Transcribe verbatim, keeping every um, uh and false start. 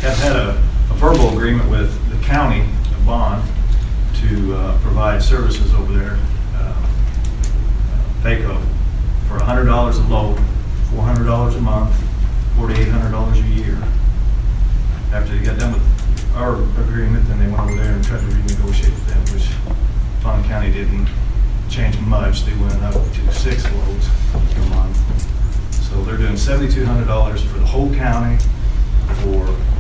have had a, a verbal agreement with the county of Bond to uh, provide services over there, uh, Payco, for one hundred dollars a load, four hundred dollars a month, forty-eight hundred dollars a year. After they got done with our agreement, then they went over there and tried to renegotiate with them, which Bond County didn't change much. They went up to six loads per month. So they're doing seven thousand two hundred dollars for the whole county for